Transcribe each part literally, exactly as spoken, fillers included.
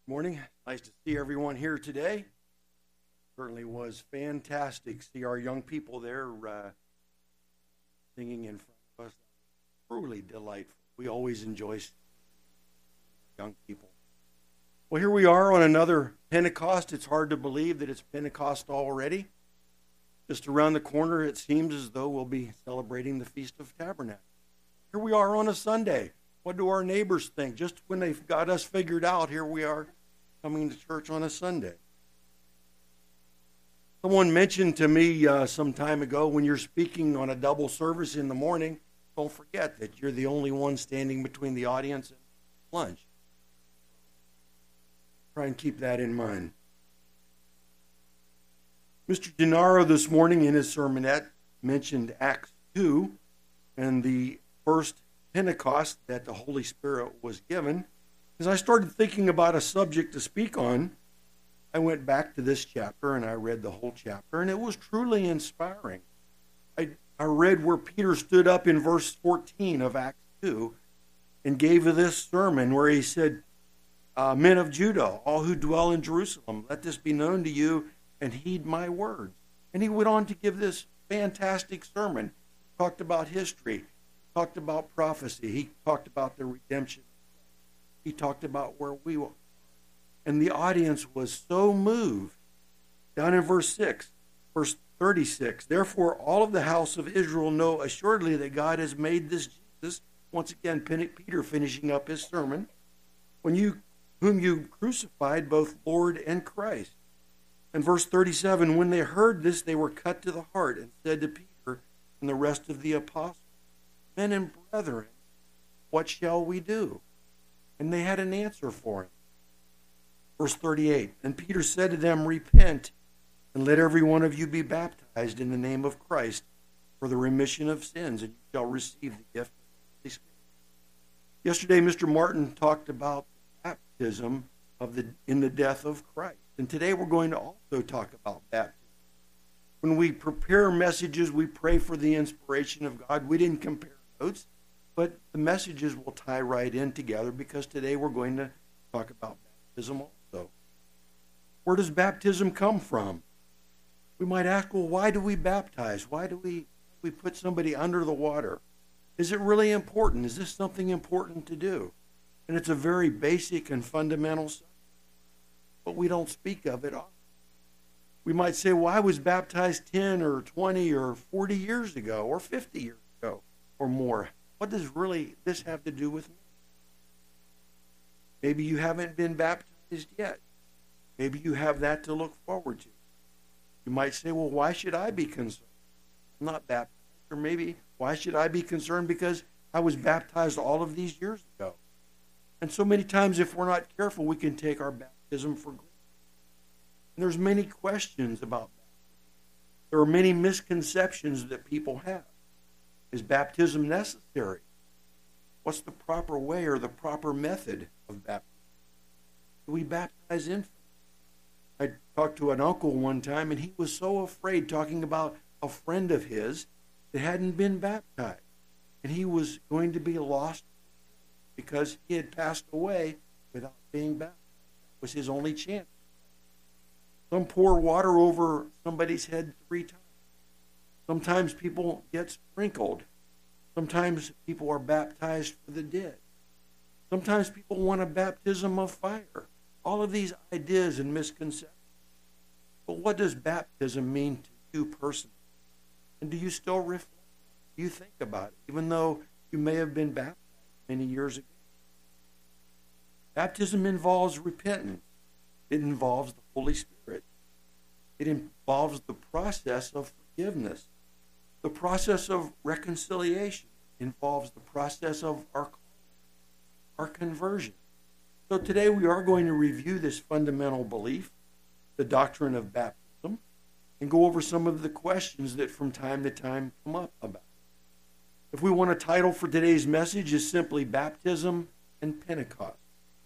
Morning. Nice to see everyone here today. Certainly was fantastic to see our young people there uh, singing in front of us. Truly delightful. We always enjoy young people. Well, here we are on another Pentecost. It's hard to believe that it's Pentecost already. Just around the corner, it seems as though we'll be celebrating the Feast of Tabernacles. Here we are on a Sunday. What do our neighbors think? Just when they've got us figured out, here we are coming to church on a Sunday. Someone mentioned to me uh, some time ago, when you're speaking on a double service in the morning, don't forget that you're the only one standing between the audience and lunch. Try and keep that in mind. Mister Gennaro this morning in his sermonette mentioned Acts two and the first Pentecost that the Holy Spirit was given. As I started thinking about a subject to speak on, I went back to this chapter and I read the whole chapter, and it was truly inspiring. I, I read where Peter stood up in verse fourteen of Acts two and gave this sermon where he said, uh, Men of Judah, all who dwell in Jerusalem, let this be known to you and heed my words. And he went on to give this fantastic sermon. He talked about history, talked about prophecy, he talked about the redemption. He talked about where we were. And the audience was so moved. Down in verse six, verse thirty-six, therefore all of the house of Israel know assuredly that God has made this Jesus, once again Peter finishing up his sermon, when you whom you crucified, both Lord and Christ. And verse thirty-seven, when they heard this, they were cut to the heart and said to Peter and the rest of the apostles, Men and brethren, what shall we do? And they had an answer for him. Verse thirty-eight, and Peter said to them, Repent, and let every one of you be baptized in the name of Christ for the remission of sins, and you shall receive the gift of the Holy Spirit. Yesterday, Mister Martin talked about baptism of the in the death of Christ. And today we're going to also talk about baptism. When we prepare messages, we pray for the inspiration of God. We didn't compare notes, but the messages will tie right in together because today we're going to talk about baptism also. Where does baptism come from? We might ask, well, why do we baptize? Why do we, we put somebody under the water? Is it really important? Is this something important to do? And it's a very basic and fundamental subject, but we don't speak of it often. We might say, well, I was baptized ten or twenty or forty years ago or fifty years ago or more. What does really this have to do with me? Maybe you haven't been baptized yet. Maybe you have that to look forward to. You might say, well, why should I be concerned? I'm not baptized. Or maybe, why should I be concerned because I was baptized all of these years ago? And so many times, if we're not careful, we can take our baptism for granted. And there's many questions about baptism. There are many misconceptions that people have. Is baptism necessary? What's the proper way or the proper method of baptism? Do we baptize infants? I talked to an uncle one time, and he was so afraid, talking about a friend of his that hadn't been baptized. And he was going to be lost because he had passed away without being baptized. It was his only chance. Some pour water over somebody's head three times. Sometimes people get sprinkled. Sometimes people are baptized for the dead. Sometimes people want a baptism of fire. All of these ideas and misconceptions. But what does baptism mean to you personally? And do you still reflect? Do you think about it, even though you may have been baptized many years ago? Baptism involves repentance. It involves the Holy Spirit. It involves the process of forgiveness. The process of reconciliation involves the process of our, our conversion. So today we are going to review this fundamental belief, the doctrine of baptism, and go over some of the questions that from time to time come up about it. If we want a title for today's message, is simply Baptism and Pentecost.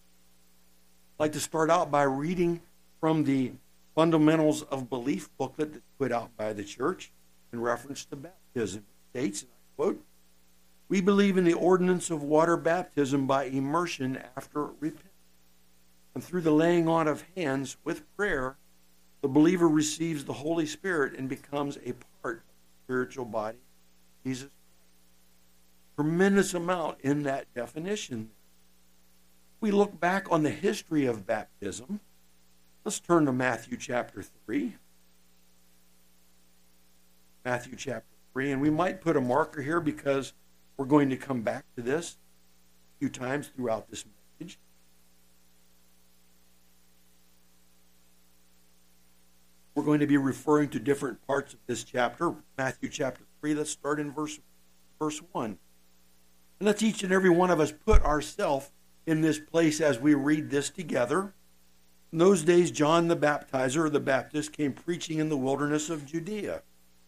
I'd like to start out by reading from the Fundamentals of Belief booklet that's put out by the church in reference to baptism. It states, and I quote, We believe in the ordinance of water baptism by immersion after repentance. And through the laying on of hands with prayer, the believer receives the Holy Spirit and becomes a part of the spiritual body of Jesus Christ. Tremendous amount in that definition. We look back on the history of baptism. Let's turn to Matthew chapter three. Matthew chapter three, and we might put a marker here because we're going to come back to this a few times throughout this message. We're going to be referring to different parts of this chapter. Matthew chapter three, let's start in verse, verse one. And let's each and every one of us put ourselves in this place as we read this together. In those days, John the Baptizer, or the Baptist, came preaching in the wilderness of Judea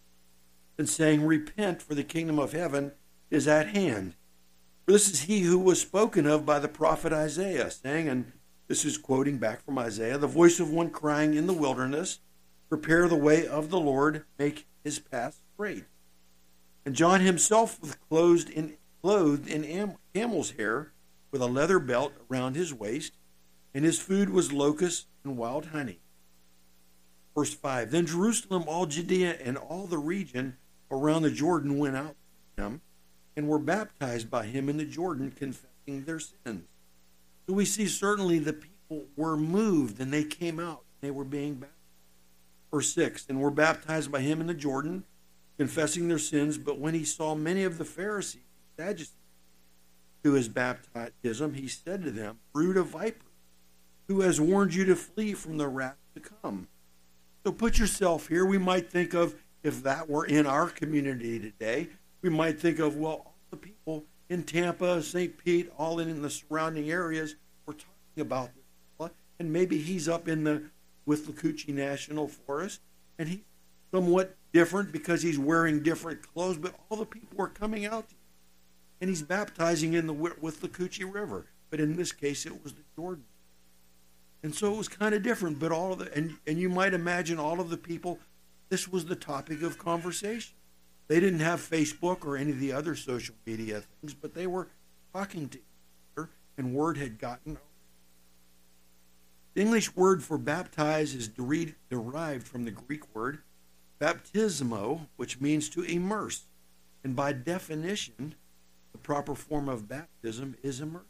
and saying, "Repent, for the kingdom of heaven is at hand. For this is he who was spoken of by the prophet Isaiah, saying," and this is quoting back from Isaiah, "the voice of one crying in the wilderness, prepare the way of the Lord, make his path straight. And John himself was clothed in, clothed in camel's hair, with a leather belt around his waist, and his food was locusts and wild honey." Verse five, "Then Jerusalem, all Judea, and all the region around the Jordan went out to him, and were baptized by him in the Jordan, confessing their sins." So we see certainly the people were moved, and they came out, and they were being baptized. Verse six, "And were baptized by him in the Jordan, confessing their sins. But when he saw many of the Pharisees and Sadducees to his baptism, he said to them, 'Brood of vipers, who has warned you to flee from the wrath to come?'" So put yourself here. We might think of, if that were in our community today, we might think of, well, all the people in Tampa, Saint Pete, all in the surrounding areas were talking about this. And maybe he's up in the with the Coochie National Forest, and he's somewhat different because he's wearing different clothes, but all the people were coming out to him. And he's baptizing in the with the Coochie River. But in this case, it was the Jordan. And so it was kind of different, but all of the, and, and you might imagine all of the people, this was the topic of conversation. They didn't have Facebook or any of the other social media things, but they were talking to each other, and word had gotten out. The English word for baptize is derived from the Greek word baptismo, which means to immerse. And by definition, the proper form of baptism is immersion.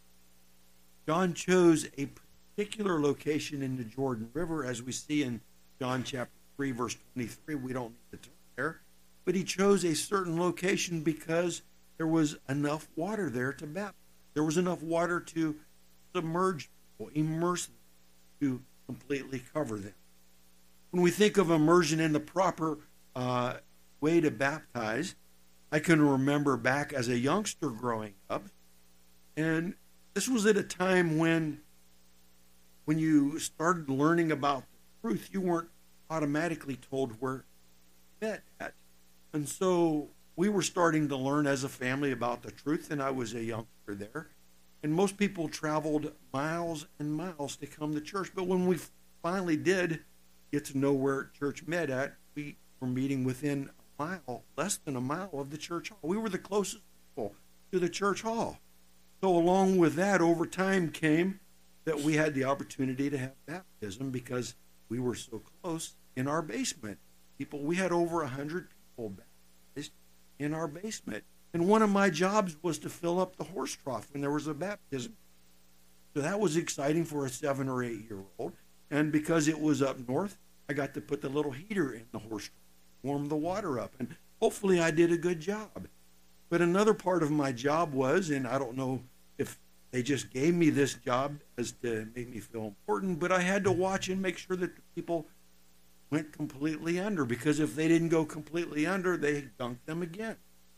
John chose a particular location in the Jordan River, as we see in John chapter three, verse twenty-three. We don't need to turn there. But he chose a certain location because there was enough water there to baptize. There was enough water to submerge people, immerse them, to completely cover them. When we think of immersion in the proper uh, way to baptize, I can remember back as a youngster growing up, and this was at a time when when you started learning about the truth, you weren't automatically told where you met at. And so we were starting to learn as a family about the truth, and I was a youngster there. And most people traveled miles and miles to come to church. But when we finally did get to know where church met at, we were meeting within a mile, less than a mile of the church hall. We were the closest people to the church hall. So along with that, over time came that we had the opportunity to have baptism because we were so close in our basement. People, we had over a hundred people baptized in our basement. And one of my jobs was to fill up the horse trough when there was a baptism. So that was exciting for a seven or eight year old. And because it was up north, I got to put the little heater in the horse trough, warm the water up. And hopefully I did a good job. But another part of my job was, and I don't know if they just gave me this job as to make me feel important, but I had to watch and make sure that the people went completely under, because if they didn't go completely under, they dunked them again.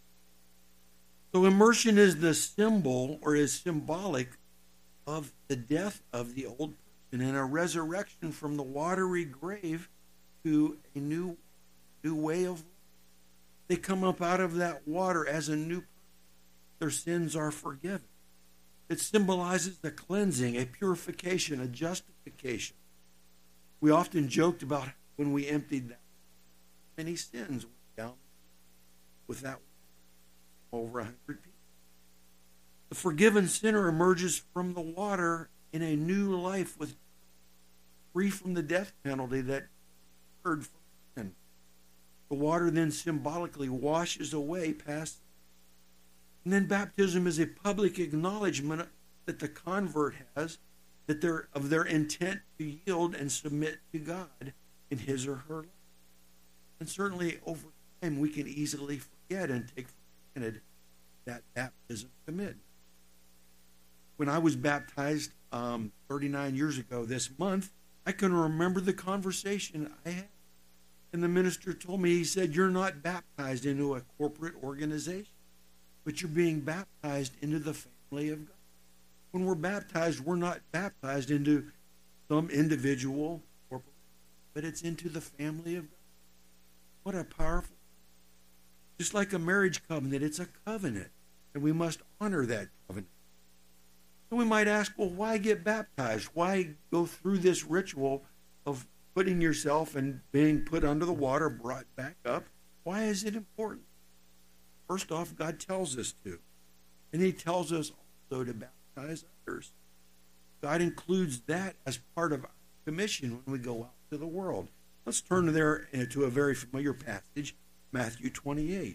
So immersion is the symbol, or is symbolic, of the death of the old person and a resurrection from the watery grave to a new, new way of life. They come up out of that water as a new person. Their sins are forgiven. It symbolizes the cleansing, a purification, a justification. We often joked about when we emptied that, many sins went down with that over a hundred people. The forgiven sinner emerges from the water in a new life with free from the death penalty that occurred for sin. The water then symbolically washes away past. And then baptism is a public acknowledgement that the convert has that they're, of their intent to yield and submit to God in his or her life. And certainly over time we can easily forget and take for granted that baptism commitment. When I was baptized um, thirty-nine years ago this month, I can remember the conversation I had. And the minister told me, he said, you're not baptized into a corporate organization, but you're being baptized into the family of God. When we're baptized, we're not baptized into some individual corporate, but it's into the family of God. What a powerful, just like a marriage covenant, it's a covenant, and we must honor that covenant. And we might ask, well, why get baptized? Why go through this ritual of putting yourself and being put under the water, brought back up? Why is it important? First off, God tells us to. And he tells us also to baptize others. God includes that as part of our commission when we go out to the world. Let's turn there to a very familiar passage, Matthew twenty-eight.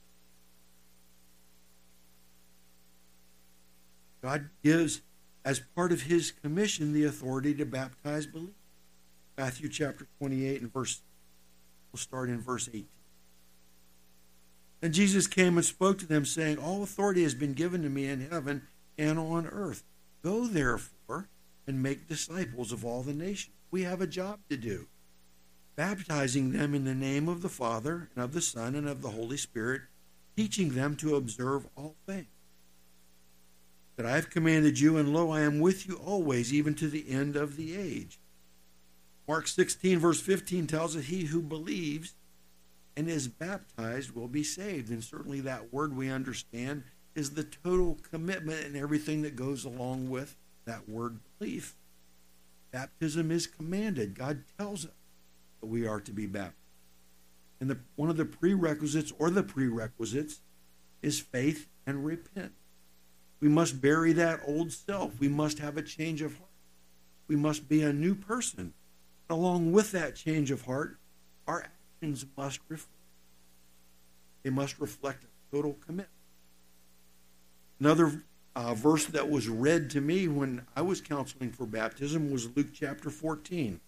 God gives, as part of his commission, the authority to baptize believers. Matthew chapter twenty-eight and verse, we'll start in verse eighteen. And Jesus came and spoke to them, saying, all authority has been given to me in heaven and on earth. Go therefore and make disciples of all the nations. We have a job to do, baptizing them in the name of the Father and of the Son and of the Holy Spirit, teaching them to observe all things that I have commanded you, and lo, I am with you always, even to the end of the age. Mark sixteen, verse fifteen tells us, he who believes and is baptized will be saved. And certainly that word we understand is the total commitment and everything that goes along with that word belief. Baptism is commanded. God tells us that we are to be baptized. And the, one of the prerequisites or the prerequisites is faith and repent. We must bury that old self. We must have a change of heart. We must be a new person. Along with that change of heart, our actions must reflect. They must reflect a total commitment. Another uh, verse that was read to me when I was counseling for baptism was Luke chapter fourteen.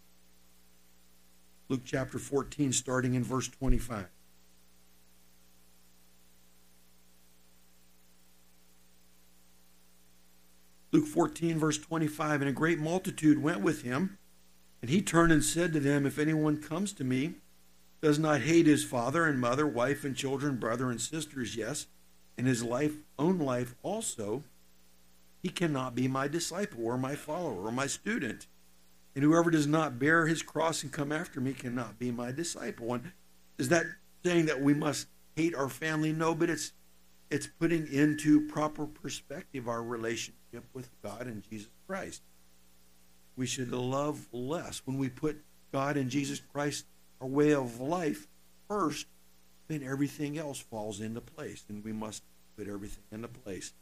Luke chapter fourteen, starting in verse twenty-five. Luke fourteen, verse twenty-five, and a great multitude went with him, and he turned and said to them, if anyone comes to me, does not hate his father and mother, wife and children, brother and sisters, yes, and his life, own life also, he cannot be my disciple or my follower or my student. And whoever does not bear his cross and come after me cannot be my disciple. And is that saying that we must hate our family? No, but it's it's putting into proper perspective our relationship with God and Jesus Christ. We should love less. When we put God and Jesus Christ, our way of life, first, then everything else falls into place, and we must put everything into place.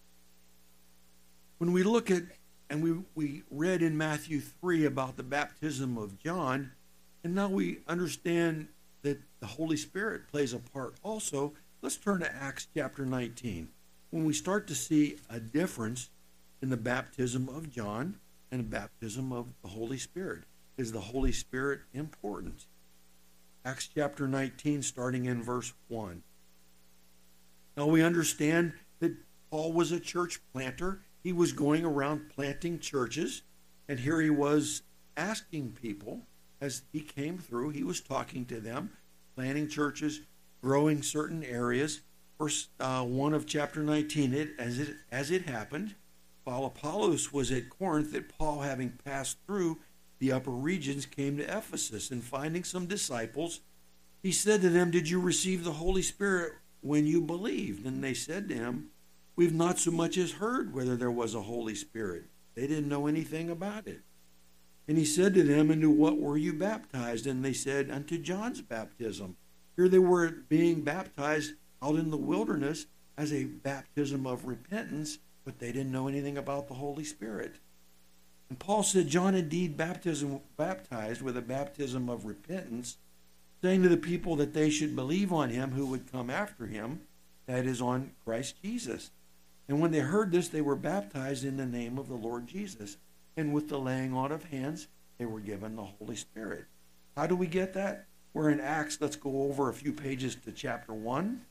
When we look at, and we, we read in Matthew three about the baptism of John, and now we understand that the Holy Spirit plays a part also, let's turn to Acts chapter nineteen. When we start to see a difference in the baptism of John and the baptism of the Holy Spirit. Is the Holy Spirit important? Acts chapter nineteen, starting in verse one. Now we understand that Paul was a church planter. He was going around planting churches, and here he was asking people as he came through. He was talking to them, planting churches, growing certain areas. Verse uh, one of chapter nineteen, it, as, it, as it happened, while Apollos was at Corinth, that Paul, having passed through the upper regions, came to Ephesus, and finding some disciples, he said to them, did you receive the Holy Spirit when you believed? And they said to him, we've not so much as heard whether there was a Holy Spirit. They didn't know anything about it. And he said to them, into what were you baptized? And they said, unto John's baptism. Here they were being baptized out in the wilderness as a baptism of repentance, but they didn't know anything about the Holy Spirit. And Paul said, John indeed baptism, baptized with a baptism of repentance, saying to the people that they should believe on him who would come after him, that is, on Christ Jesus. And when they heard this, they were baptized in the name of the Lord Jesus. And with the laying on of hands, they were given the Holy Spirit. How do we get that? We're in Acts. Let's go over a few pages to chapter one.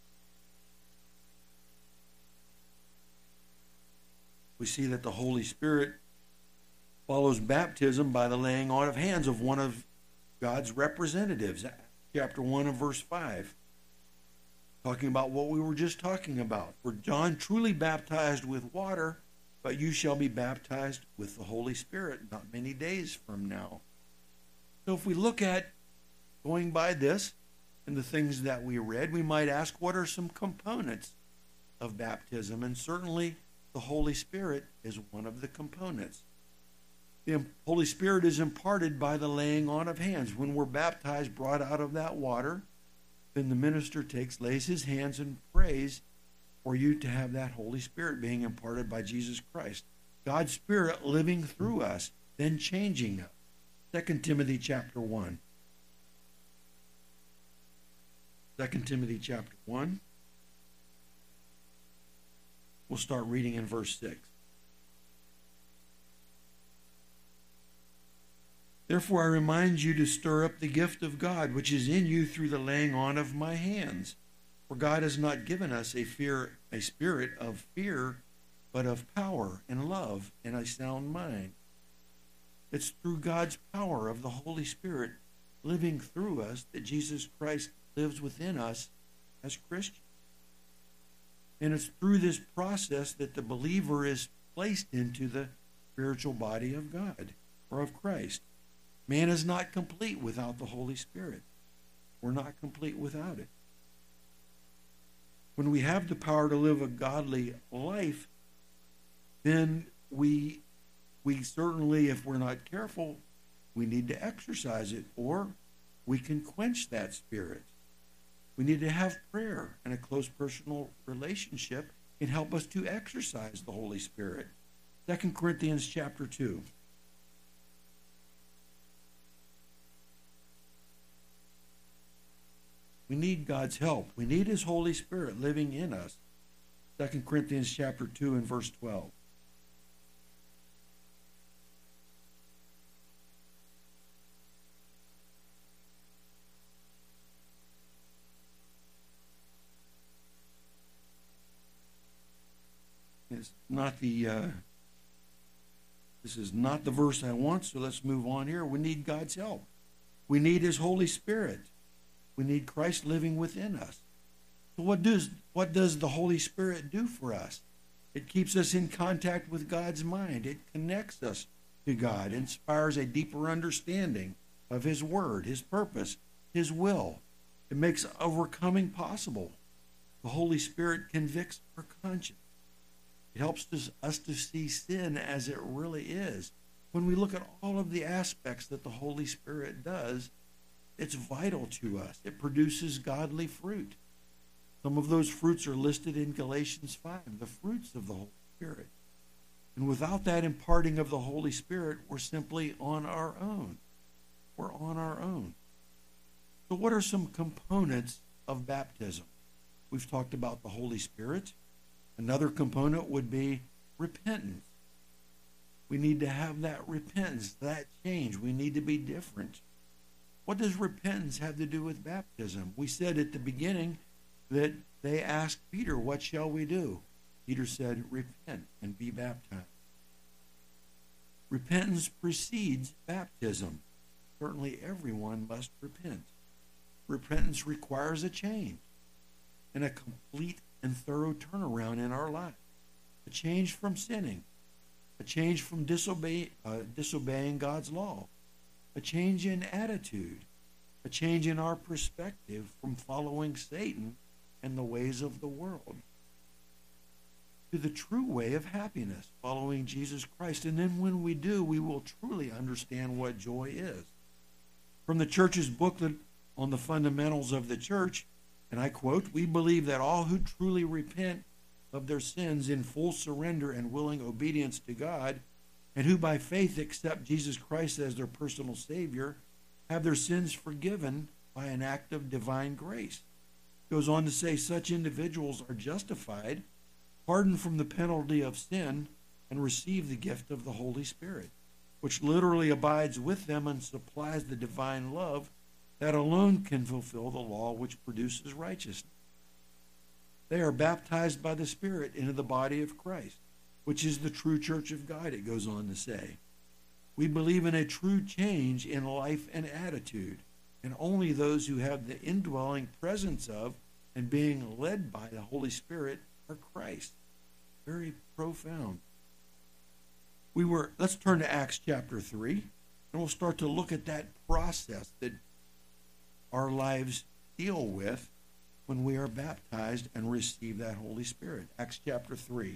We see that the Holy Spirit follows baptism by the laying on of hands of one of God's representatives. Chapter one and verse five. Talking about what we were just talking about. For John truly baptized with water, but you shall be baptized with the Holy Spirit not many days from now. So if we look at going by this and the things that we read, we might ask, what are some components of baptism? And certainly the Holy Spirit is one of the components. The Holy Spirit is imparted by the laying on of hands. When we're baptized, brought out of that water, then the minister takes, lays his hands and prays for you to have that Holy Spirit being imparted by Jesus Christ. God's Spirit living through us, then changing us. Second Timothy chapter one. Second Timothy chapter one. We'll start reading in verse six. Therefore I remind you to stir up the gift of God, which is in you through the laying on of my hands. For God has not given us a fear, a spirit of fear, but of power and love and a sound mind. It's through God's power of the Holy Spirit living through us that Jesus Christ lives within us as Christians. And it's through this process that the believer is placed into the spiritual body of God or of Christ. Man is not complete without the Holy Spirit. We're not complete without it. When we have the power to live a godly life, then we we certainly, if we're not careful, we need to exercise it, or we can quench that spirit. We need to have prayer and a close personal relationship can help us to exercise the Holy Spirit. Second Corinthians chapter two. We need God's help. We need his Holy Spirit living in us. Second Corinthians chapter two and verse twelve. It's not the uh, this is not the verse I want, so let's move on here. We need God's help. We need his Holy Spirit. We need Christ living within us. So what does what does the Holy Spirit do for us? It keeps us in contact with God's mind. It connects us to God, inspires a deeper understanding of his word, his purpose, his will. It makes overcoming possible. The Holy Spirit convicts our conscience. It helps us to see sin as it really is. When we look at all of the aspects that the Holy Spirit does, it's vital to us. It produces godly fruit. Some of those fruits are listed in Galatians five, the fruits of the Holy Spirit. And without that imparting of the Holy Spirit, we're simply on our own. We're on our own. So what are some components of baptism? We've talked about the Holy Spirit. Another component would be repentance. We need to have that repentance, that change. We need to be different. What does repentance have to do with baptism? We said at the beginning that they asked Peter, what shall we do? Peter said, repent and be baptized. Repentance precedes baptism. Certainly everyone must repent. Repentance requires a change and a complete and thorough turnaround in our life. A change from sinning. A change from disobey, uh, disobeying God's law. A change in attitude. A change in our perspective from following Satan and the ways of the world to the true way of happiness, following Jesus Christ. And then when we do, we will truly understand what joy is. From the church's booklet on the fundamentals of the church, and I quote, we believe that all who truly repent of their sins in full surrender and willing obedience to God and who by faith accept Jesus Christ as their personal Savior have their sins forgiven by an act of divine grace. It goes on to say such individuals are justified, pardoned from the penalty of sin, and receive the gift of the Holy Spirit, which literally abides with them and supplies the divine love that alone can fulfill the law which produces righteousness. They are baptized by the Spirit into the body of Christ, which is the true church of God, it goes on to say. We believe in a true change in life and attitude, and only those who have the indwelling presence of and being led by the Holy Spirit are Christ. Very profound. We were, let's turn to Acts chapter three, and we'll start to look at that process that our lives deal with when we are baptized and receive that Holy Spirit. Acts chapter three.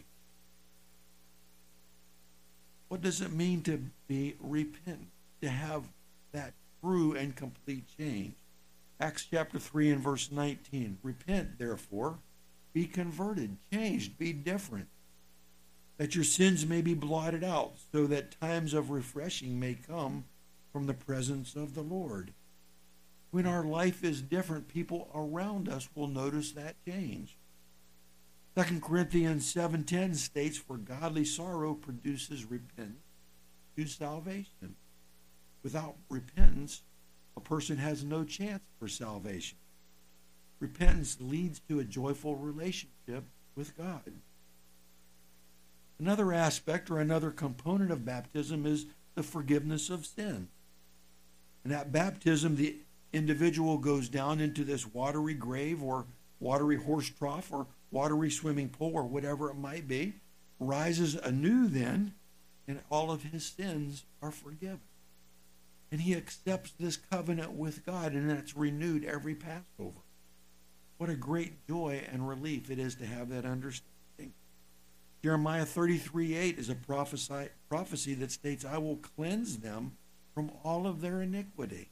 What does it mean to be repentant, to have that true and complete change? Acts chapter three and verse nineteen. Repent, therefore, be converted, changed, be different, that your sins may be blotted out, so that times of refreshing may come from the presence of the Lord. When our life is different, people around us will notice that change. Second Corinthians seven ten states, for godly sorrow produces repentance to salvation. Without repentance, a person has no chance for salvation. Repentance leads to a joyful relationship with God. Another aspect or another component of baptism is the forgiveness of sin. And at baptism, the individual goes down into this watery grave or watery horse trough or watery swimming pool or whatever it might be, rises anew then, and all of his sins are forgiven. And he accepts this covenant with God, and that's renewed every Passover. What a great joy and relief it is to have that understanding. Jeremiah thirty-three eight is a prophecy, prophecy that states, I will cleanse them from all of their iniquity.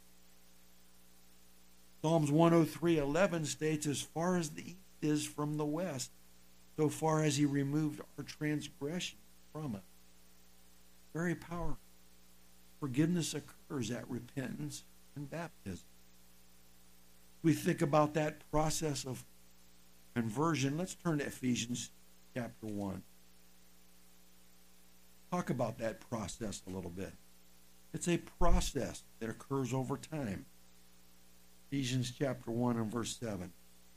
Psalms one oh three eleven states, as far as the east is from the west, so far as he removed our transgression from us. Very powerful. Forgiveness occurs at repentance and baptism. We think about that process of conversion. Let's turn to Ephesians chapter one. Talk about that process a little bit. It's a process that occurs over time. Ephesians chapter one and verse seven.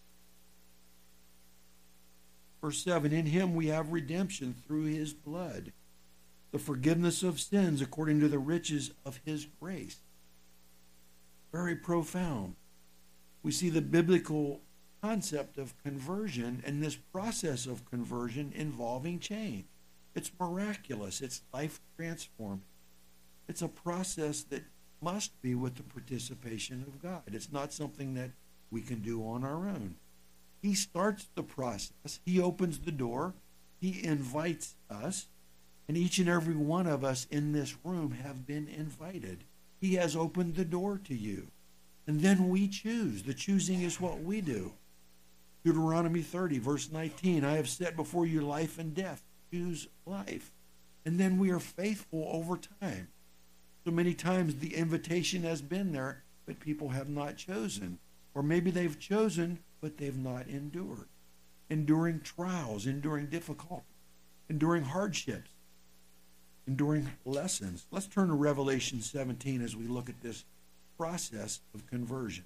Verse seven, in him we have redemption through his blood, the forgiveness of sins according to the riches of his grace. Very profound. We see the biblical concept of conversion and this process of conversion involving change. It's miraculous. It's life transforming. It's a process that must be with the participation of God. It's not something that we can do on our own. He starts the process. He opens the door. He invites us. And each and every one of us in this room have been invited. He has opened the door to you. And then we choose. The choosing is what we do. Deuteronomy thirty, verse nineteen, I have set before you life and death. Choose life. And then we are faithful over time. So many times the invitation has been there, but people have not chosen. Or maybe they've chosen, but they've not endured. Enduring trials, enduring difficulty, enduring hardships, enduring lessons. Let's turn to Revelation seventeen as we look at this process of conversion.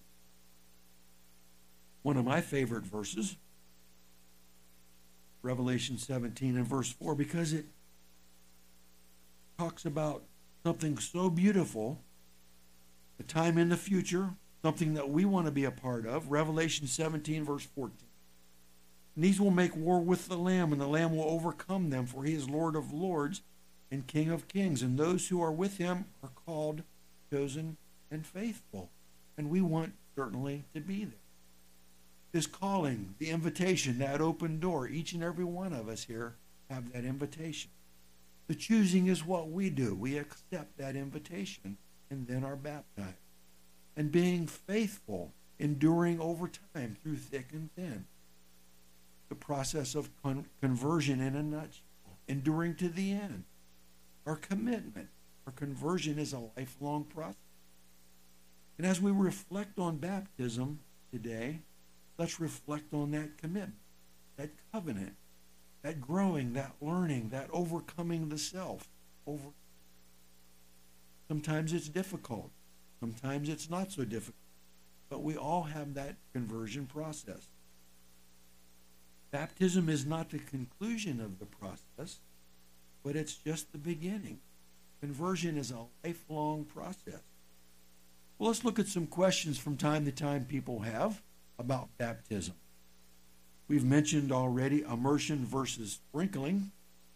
One of my favorite verses, Revelation seventeen and verse four, because it talks about something so beautiful, a time in the future, something that we want to be a part of. Revelation seventeen, verse fourteen. And these will make war with the Lamb, and the Lamb will overcome them, for he is Lord of lords and King of kings. And those who are with him are called, chosen, and faithful. And we want certainly to be there. This calling, the invitation, that open door, each and every one of us here have that invitation. The choosing is what we do. We accept that invitation and then are baptized. And being faithful, enduring over time through thick and thin. The process of con- conversion in a nutshell, enduring to the end. our commitment. Our conversion is a lifelong process. And as we reflect on baptism today, let's reflect on that commitment, that covenant, that growing, that learning, that overcoming the self. Over. Sometimes it's difficult. Sometimes it's not so difficult. But we all have that conversion process. Baptism is not the conclusion of the process, but it's just the beginning. Conversion is a lifelong process. Well, let's look at some questions from time to time people have about baptism. We've mentioned already immersion versus sprinkling.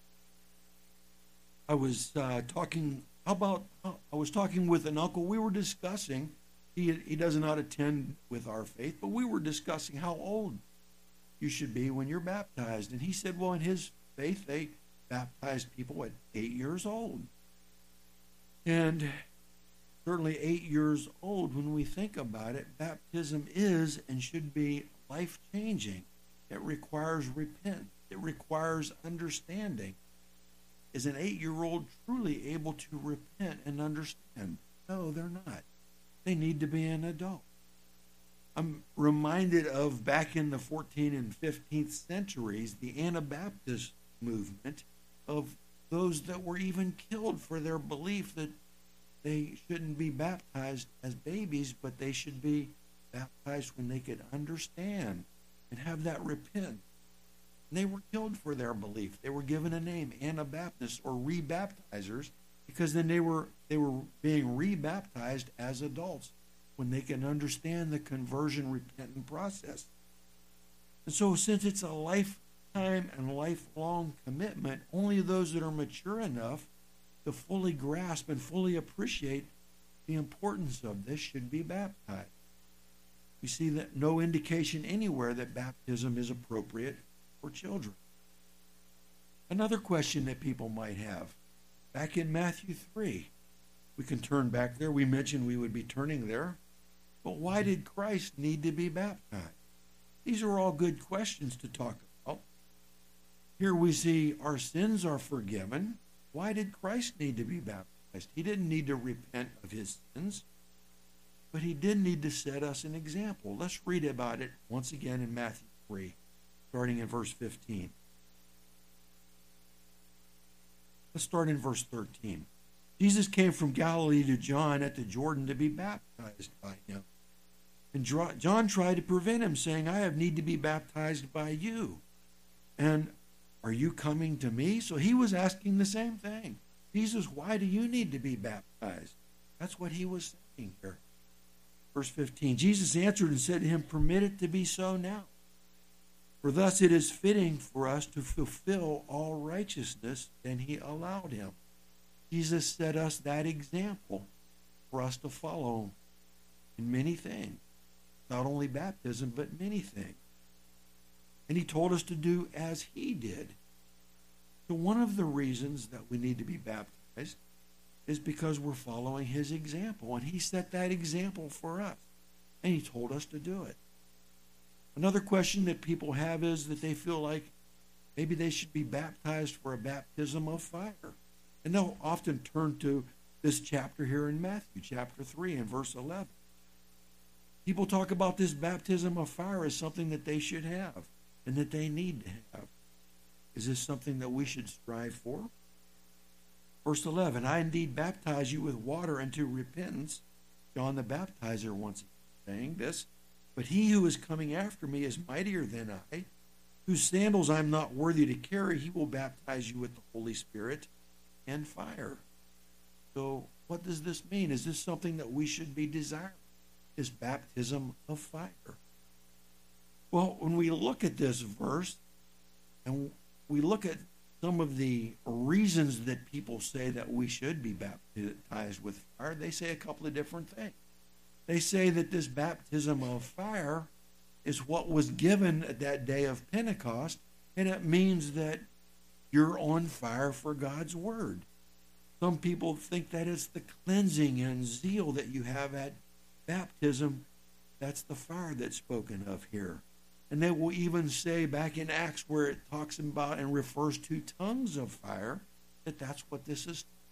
I was uh, talking how about I was talking with an uncle. We were discussing. He he does not attend with our faith, but we were discussing how old you should be when you're baptized, and he said, well, in his faith, they baptized people at eight years old, and certainly eight years old. When we think about it, baptism is and should be life-changing. It requires repentance. It requires understanding. Is an eight-year-old truly able to repent and understand? No, they're not. They need to be an adult. I'm reminded of back in the fourteenth and fifteenth centuries, the Anabaptist movement of those that were even killed for their belief that they shouldn't be baptized as babies, but they should be baptized when they could understand and have that repent. And they were killed for their belief. They were given a name, Anabaptists or rebaptizers, because then they were they were being rebaptized as adults when they can understand the conversion repentant process. And so since it's a lifetime and lifelong commitment, only those that are mature enough to fully grasp and fully appreciate the importance of this should be baptized. We see that no indication anywhere that baptism is appropriate for children. Another question that people might have, back in Matthew three, we can turn back there. We mentioned we would be turning there. But why did Christ need to be baptized? These are all good questions to talk about. Here we see our sins are forgiven. Why did Christ need to be baptized? He didn't need to repent of his sins, but he did need to set us an example. Let's read about it once again in Matthew three, starting in verse fifteen. Let's start in verse thirteen. Jesus came from Galilee to John at the Jordan to be baptized by him. And John tried to prevent him, saying, I have need to be baptized by you. And are you coming to me? So he was asking the same thing. Jesus, why do you need to be baptized? That's what he was saying here. Verse fifteen, Jesus answered and said to him, permit it to be so now. For thus it is fitting for us to fulfill all righteousness. Then he allowed him. Jesus set us that example for us to follow in many things. Not only baptism, but many things. And he told us to do as he did. So one of the reasons that we need to be baptized is because we're following his example. And he set that example for us. And he told us to do it. Another question that people have is that they feel like maybe they should be baptized for a baptism of fire. And they'll often turn to this chapter here in Matthew, chapter three and verse eleven. People talk about this baptism of fire as something that they should have and that they need to have. Is this something that we should strive for? Verse eleven, I indeed baptize you with water unto repentance. John the Baptizer once saying this, but he who is coming after me is mightier than I, whose sandals I am not worthy to carry. He will baptize you with the Holy Spirit and fire. So what does this mean? Is this something that we should be desiring? This baptism of fire? Well, when we look at this verse and we look at some of the reasons that people say that we should be baptized with fire, they say a couple of different things. They say that this baptism of fire is what was given at that day of Pentecost, and it means that you're on fire for God's word. Some people think that it's the cleansing and zeal that you have at baptism. That's the fire that's spoken of here. And they will even say back in Acts where it talks about and refers to tongues of fire, that that's what this is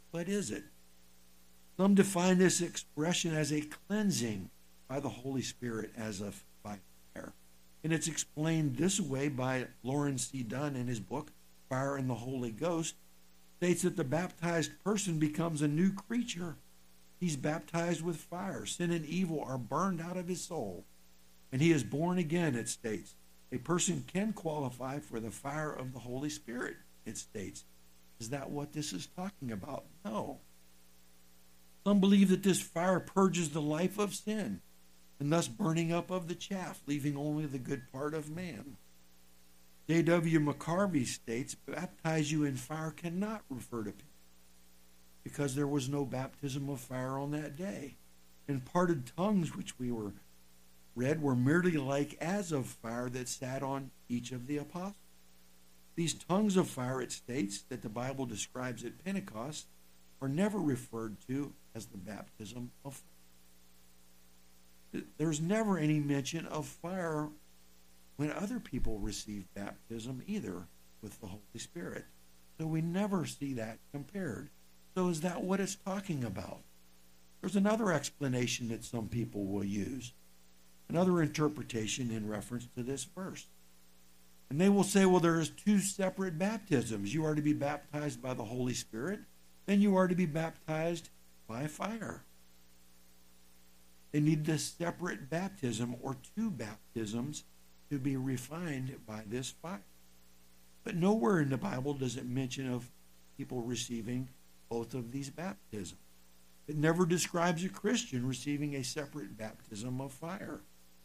What is it? Some define this expression as a cleansing by the Holy Spirit as of by fire. And it's explained this way by Lawrence C. Dunn in his book, Fire and the Holy Ghost, states that the baptized person becomes a new creature. He's baptized with fire. Sin and evil are burned out of his soul. And he is born again, it states. A person can qualify for the fire of the Holy Spirit, it states. Is that what this is talking about? No. Some believe that this fire purges the life of sin, and thus burning up of the chaff, leaving only the good part of man. J W McCarvey states, baptize you in fire cannot refer to people, because there was no baptism of fire on that day. And parted tongues, which we were read, were merely like as of fire that sat on each of the apostles. These tongues of fire, it states, that the Bible describes at Pentecost, are never referred to as the baptism of fire. There's never any mention of fire when other people receive baptism either with the Holy Spirit. So we never see that compared. So is that what it's talking about? There's another explanation that some people will use, another interpretation in reference to this verse. And they will say, well, there is two separate baptisms. You are to be baptized by the Holy Spirit, then you are to be baptized by fire. They need this separate baptism or two baptisms to be refined by this fire. But nowhere in the Bible does it mention of people receiving both of these baptisms. It never describes a Christian receiving a separate baptism of fire.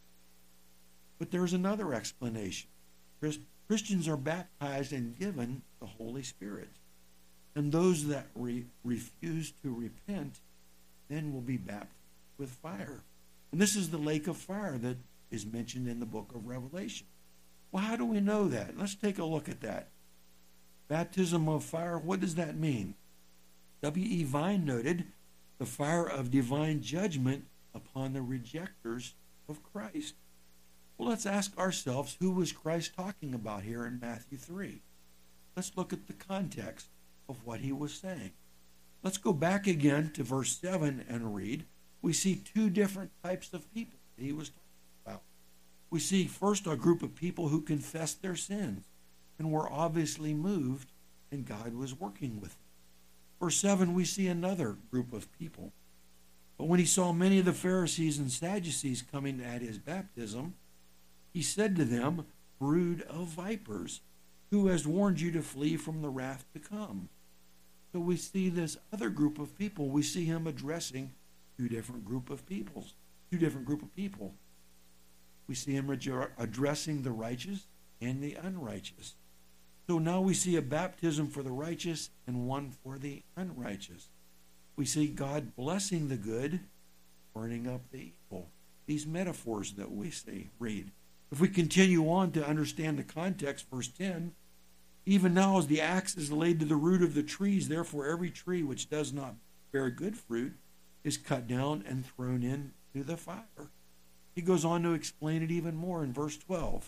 But there's another explanation. Christians are baptized and given the Holy Spirit. And those that re- refuse to repent then will be baptized with fire. And this is the lake of fire that is mentioned in the book of Revelation. Well, how do we know that? Let's take a look at that. Baptism of fire, what does that mean? W E Vine noted the fire of divine judgment upon the rejectors of Christ. Well, let's ask ourselves, who was Christ talking about here in Matthew three? Let's look at the context of what he was saying. Let's go back again to verse seven and read. We see two different types of people that he was talking about. We see first a group of people who confessed their sins and were obviously moved, and God was working with them. Verse seven, we see another group of people. But when he saw many of the Pharisees and Sadducees coming at his baptism, he said to them, brood of vipers, who has warned you to flee from the wrath to come? So we see this other group of people. We see him addressing two different group of peoples, two different group of people. We see him addressing the righteous and the unrighteous. So now we see a baptism for the righteous and one for the unrighteous. We see God blessing the good, burning up the evil. These metaphors that we see, read. If we continue on to understand the context, verse ten, even now as the axe is laid to the root of the trees, therefore every tree which does not bear good fruit is cut down and thrown into the fire. He goes on to explain it even more in verse twelve.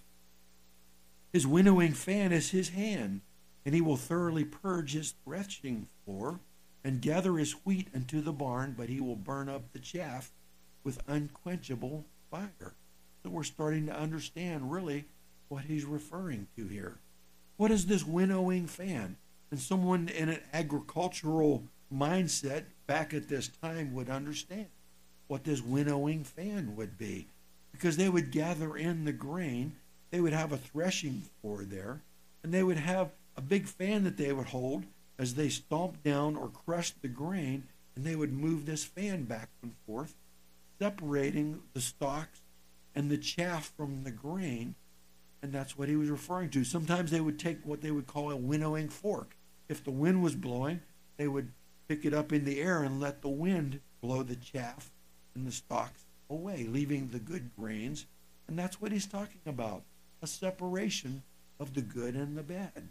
His winnowing fan is his hand, and he will thoroughly purge his threshing floor and gather his wheat into the barn, but he will burn up the chaff with unquenchable fire. So we're starting to understand really what he's referring to here. What is this winnowing fan? And someone in an agricultural mindset back at this time would understand what this winnowing fan would be, because they would gather in the grain. They would have a threshing floor there, and they would have a big fan that they would hold as they stomped down or crushed the grain, and they would move this fan back and forth, separating the stalks and the chaff from the grain. And that's what he was referring to. Sometimes they would take what they would call a winnowing fork. If the wind was blowing, they would pick it up in the air and let the wind blow the chaff and the stalks away, leaving the good grains. And that's what he's talking about, a separation of the good and the bad.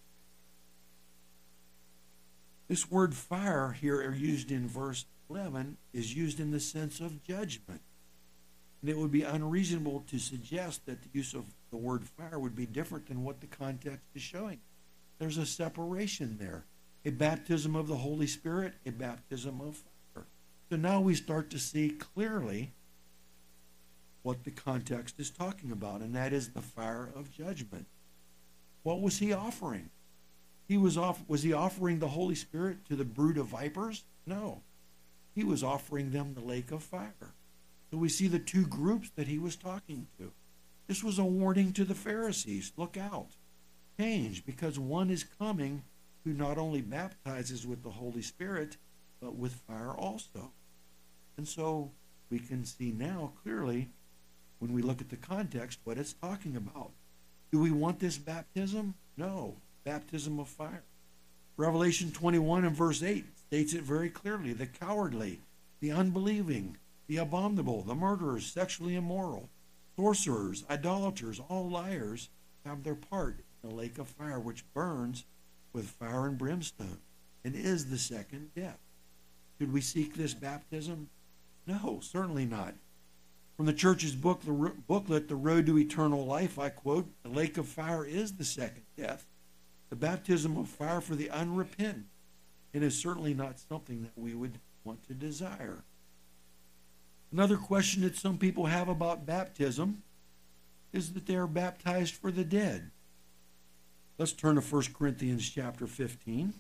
This word fire here used in verse eleven is used in the sense of judgment. And it would be unreasonable to suggest that the use of the word fire would be different than what the context is showing. There's a separation there. a baptism of the Holy Spirit, a baptism of fire. So now we start to see clearly what the context is talking about, and that is the fire of judgment. What was he offering? He was off was he offering the Holy Spirit to the brood of vipers? No. He was offering them the lake of fire. So we see the two groups that he was talking to. This was a warning to the Pharisees. Look out. Change, because one is coming who not only baptizes with the Holy Spirit, but with fire also. And so we can see now clearly, when we look at the context, what it's talking about. Do we want this baptism? No. Baptism of fire. Revelation twenty-one and verse eight states it very clearly. The cowardly, the unbelieving, the abominable, the murderers, sexually immoral, sorcerers, idolaters, all liars have their part in the lake of fire, which burns with fire and brimstone, and is the second death. Should we seek this baptism? No, certainly not. From the church's book, the booklet, The Road to Eternal Life, I quote, the lake of fire is the second death, the baptism of fire for the unrepentant. It is certainly not something that we would want to desire. Another question that some people have about baptism is that they are baptized for the dead. Let's turn to First Corinthians chapter fifteen.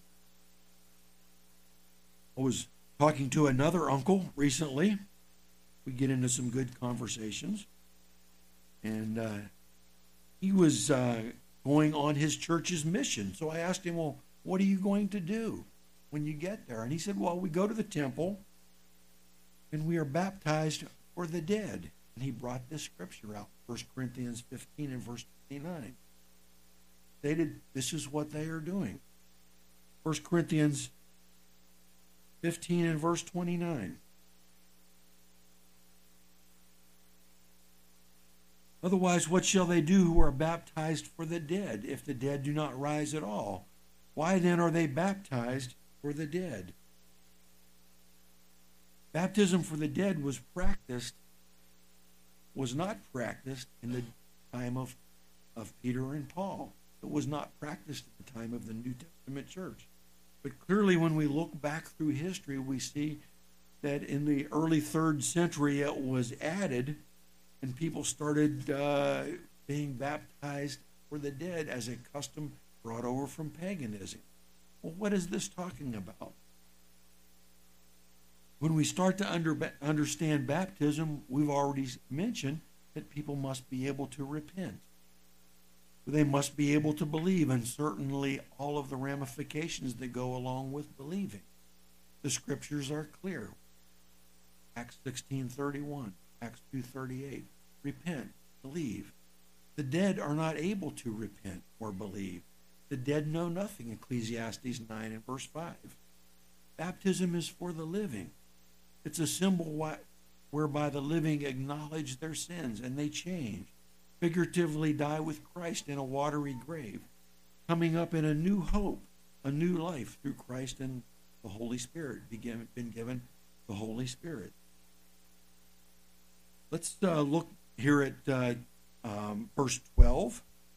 I was talking to another uncle recently. We get into some good conversations. And uh, he was uh, going on his church's mission. So I asked him, well, what are you going to do when you get there? And he said, well, we go to the temple and we are baptized for the dead. And he brought this scripture out, First Corinthians fifteen and verse twenty-nine. Stated this is what they are doing. First Corinthians fifteen and verse twenty-nine. Otherwise, what shall they do who are baptized for the dead, if the dead do not rise at all? Why then are they baptized for the dead? Baptism for the dead was practiced, was not practiced in the time of, of Peter and Paul. It was not practiced at the time of the New Testament church. But clearly when we look back through history, we see that in the early third century it was added, and people started uh, being baptized for the dead as a custom brought over from paganism. Well, what is this talking about? When we start to under, understand baptism, we've already mentioned that people must be able to repent. They must be able to believe, and certainly all of the ramifications that go along with believing. The scriptures are clear. Acts sixteen thirty-one, Acts two thirty-eight. Repent, believe. The dead are not able to repent or believe. The dead know nothing, Ecclesiastes nine and verse five. Baptism is for the living. It's a symbol whereby the living acknowledge their sins and they change, figuratively die with Christ in a watery grave, coming up in a new hope, a new life through Christ and the Holy Spirit, been given the Holy Spirit. Let's uh, look here at uh, um, verse twelve.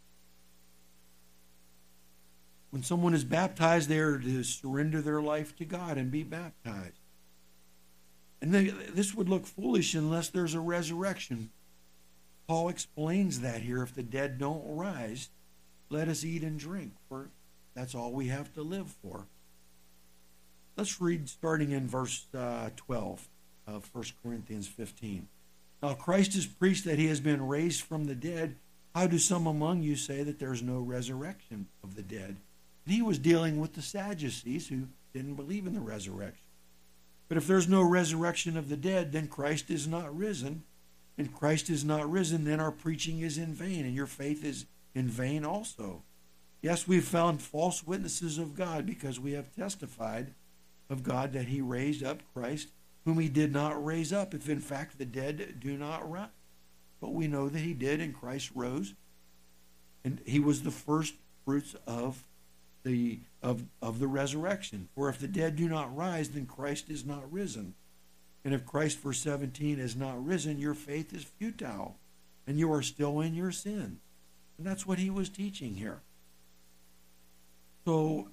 When someone is baptized, they are to surrender their life to God and be baptized. And they, this would look foolish unless there's a resurrection. Paul explains that here. If the dead don't rise, let us eat and drink, for that's all we have to live for. Let's read starting in verse uh, twelve of First Corinthians fifteen. Now Christ is preached that he has been raised from the dead. How do some among you say that there's no resurrection of the dead? And he was dealing with the Sadducees who didn't believe in the resurrection. But if there's no resurrection of the dead, then Christ is not risen. And Christ is not risen, then our preaching is in vain, and your faith is in vain also. Yes, we've found false witnesses of God, because we have testified of God that he raised up Christ, whom he did not raise up, if in fact the dead do not rise. But we know that he did, and Christ rose, and he was the first fruits of the of, of the resurrection. For if the dead do not rise, then Christ is not risen. And if Christ, verse seventeen, is not risen, your faith is futile, and you are still in your sin. And that's what he was teaching here. So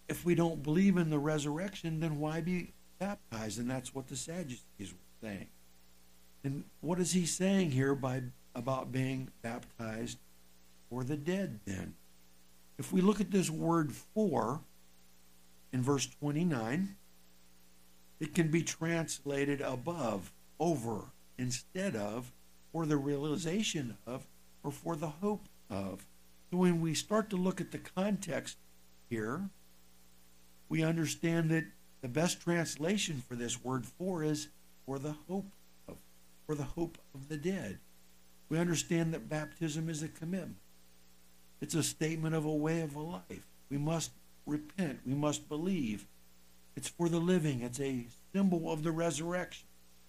if we don't believe in the resurrection, then why be baptized? And that's what the Sadducees were saying. And what is he saying here by about being baptized for the dead then? If we look at this word for in verse twenty-nine, it can be translated above, over, instead of, for the realization of, or for the hope of. So when we start to look at the context here, we understand that the best translation for this word for is for the hope of, for the hope of the dead. We understand that baptism is a commitment. It's a statement of a way of a life. We must repent. We must believe. It's for the living. It's a symbol of the resurrection.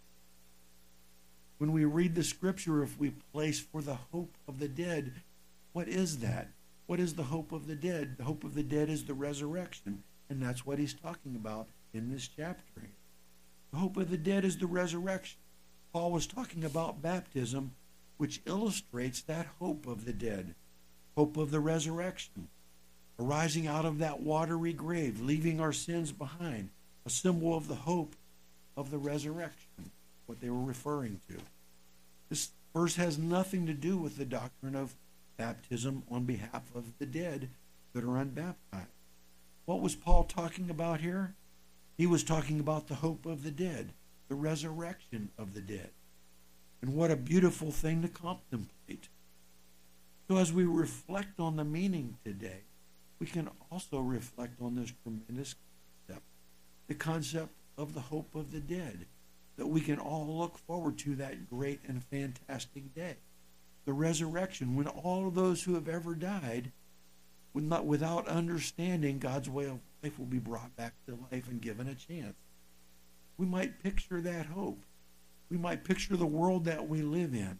When we read the scripture, if we place for the hope of the dead, what is that? What is the hope of the dead? The hope of the dead is the resurrection. And that's what he's talking about in this chapter. The hope of the dead is the resurrection. Paul was talking about baptism, which illustrates that hope of the dead, hope of the resurrection, arising out of that watery grave, leaving our sins behind, a symbol of the hope of the resurrection, what they were referring to. This verse has nothing to do with the doctrine of baptism on behalf of the dead that are unbaptized. What was Paul talking about here? He was talking about the hope of the dead, the resurrection of the dead. And what a beautiful thing to contemplate. So as we reflect on the meaning today, we can also reflect on this tremendous concept, the concept of the hope of the dead, that we can all look forward to that great and fantastic day. The resurrection, when all of those who have ever died, not, without understanding God's way of life, will be brought back to life and given a chance. We might picture that hope. We might picture the world that we live in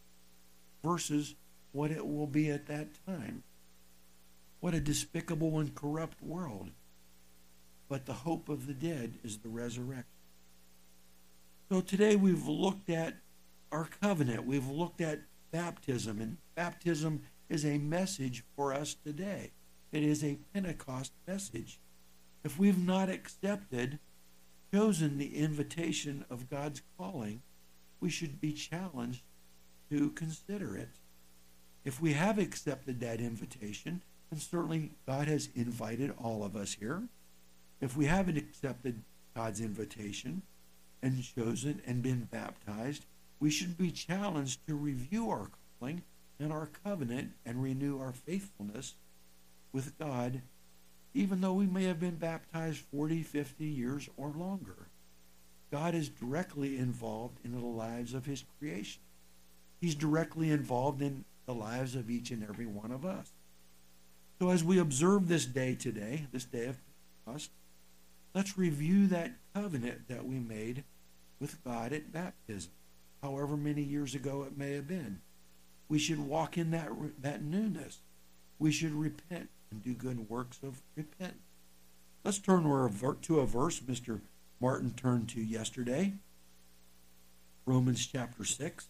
versus what it will be at that time. What a despicable and corrupt world. But the hope of the dead is the resurrection. So today we've looked at our covenant. We've looked at baptism. And baptism is a message for us today. It is a Pentecost message. If we've not accepted, chosen the invitation of God's calling, we should be challenged to consider it. If we have accepted that invitation, and certainly God has invited all of us here, if we haven't accepted God's invitation and chosen and been baptized, we should be challenged to review our calling and our covenant and renew our faithfulness with God, even though we may have been baptized forty, fifty years or longer. God is directly involved in the lives of his creation. He's directly involved in the lives of each and every one of us. So as we observe this day today, this day of Pentecost, let's review that covenant that we made with God at baptism, however many years ago it may have been. We should walk in that, that newness. We should repent and do good works of repentance. Let's turn to a verse Mister Martin turned to yesterday, Romans chapter six.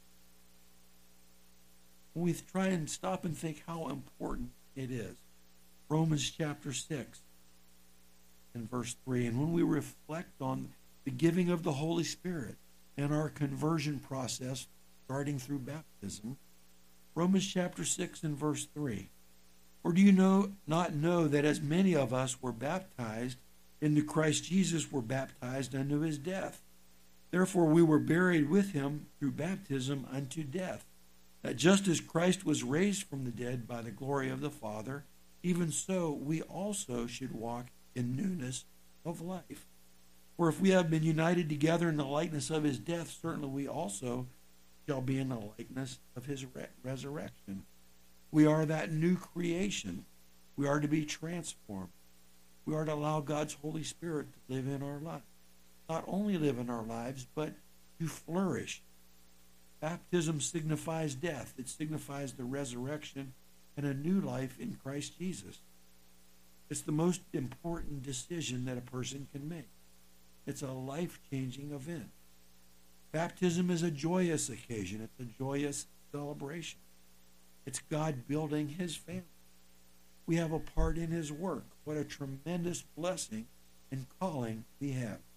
We try and stop and think how important it is. Romans chapter six and verse three. And when we reflect on the giving of the Holy Spirit and our conversion process starting through baptism, Romans chapter six and verse three. Or do you know not know that as many of us were baptized into Christ Jesus were baptized unto his death? Therefore we were buried with him through baptism unto death, that just as Christ was raised from the dead by the glory of the Father, even so we also should walk in newness of life. For if we have been united together in the likeness of his death, certainly we also shall be in the likeness of his re- resurrection. We are that new creation. We are to be transformed. We are to allow God's Holy Spirit to live in our lives. Not only live in our lives, but to flourish. Baptism signifies death. It signifies the resurrection and a new life in Christ Jesus. It's the most important decision that a person can make. It's a life-changing event. Baptism is a joyous occasion. It's a joyous celebration. It's God building his family. we have a part in his work. What a tremendous blessing and calling we have.